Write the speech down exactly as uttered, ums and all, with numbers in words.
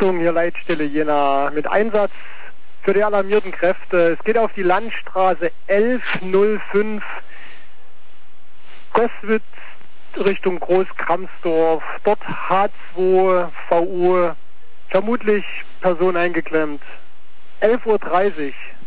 Achtung, hier Leitstelle Jena mit Einsatz für die alarmierten Kräfte. Es geht auf die Landstraße elf null fünf Goswitz Richtung Großkramsdorf. Dort H zwei V U, vermutlich Person eingeklemmt. elf Uhr dreißig.